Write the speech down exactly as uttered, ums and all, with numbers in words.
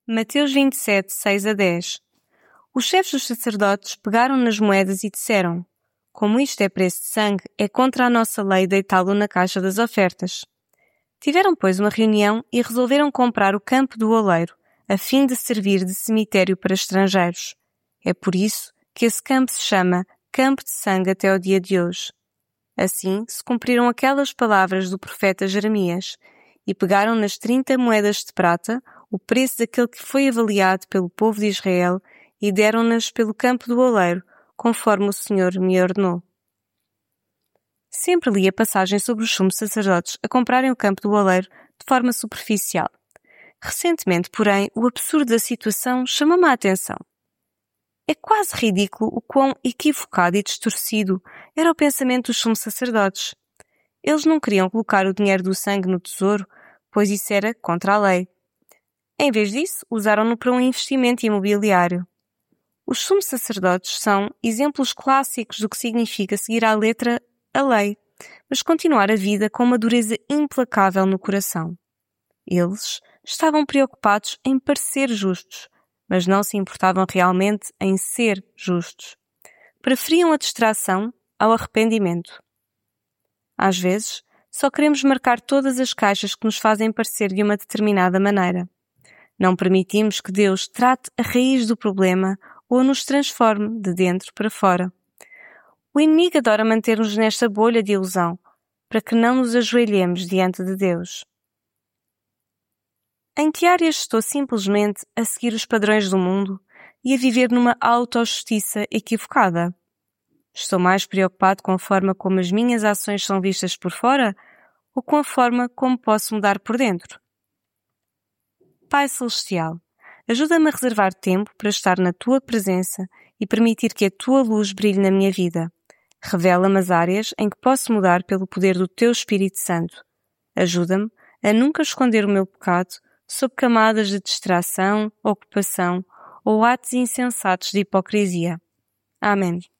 Mateus vinte e sete, seis a dez. Os chefes dos sacerdotes pegaram nas moedas e disseram: como isto é preço de sangue, é contra a nossa lei deitá-lo na caixa das ofertas. Tiveram, pois, uma reunião e resolveram comprar o campo do oleiro, a fim de servir de cemitério para estrangeiros. É por isso que esse campo se chama Campo de Sangue até ao dia de hoje. Assim se cumpriram aquelas palavras do profeta Jeremias, e pegaram nas trinta moedas de prata, o preço daquele que foi avaliado pelo povo de Israel, e deram-nas pelo campo do oleiro, conforme o Senhor me ordenou. Sempre li a passagem sobre os sumos sacerdotes a comprarem o campo do oleiro de forma superficial. Recentemente, porém, o absurdo da situação chamou-me a atenção. É quase ridículo o quão equivocado e distorcido era o pensamento dos sumos sacerdotes. Eles não queriam colocar o dinheiro do sangue no tesouro, pois isso era contra a lei. Em vez disso, usaram-no para um investimento imobiliário. Os sumos sacerdotes são exemplos clássicos do que significa seguir à letra a lei, mas continuar a vida com uma dureza implacável no coração. Eles estavam preocupados em parecer justos, mas não se importavam realmente em ser justos. Preferiam a distração ao arrependimento. Às vezes, só queremos marcar todas as caixas que nos fazem parecer de uma determinada maneira. Não permitimos que Deus trate a raiz do problema ou nos transforme de dentro para fora. O inimigo adora manter-nos nesta bolha de ilusão, para que não nos ajoelhemos diante de Deus. Em que áreas estou simplesmente a seguir os padrões do mundo e a viver numa autojustiça equivocada? Estou mais preocupado com a forma como as minhas ações são vistas por fora ou com a forma como posso mudar por dentro? Pai Celestial, ajuda-me a reservar tempo para estar na Tua presença e permitir que a Tua luz brilhe na minha vida. Revela-me as áreas em que posso mudar pelo poder do Teu Espírito Santo. Ajuda-me a nunca esconder o meu pecado sob camadas de distração, ocupação ou atos insensatos de hipocrisia. Amém.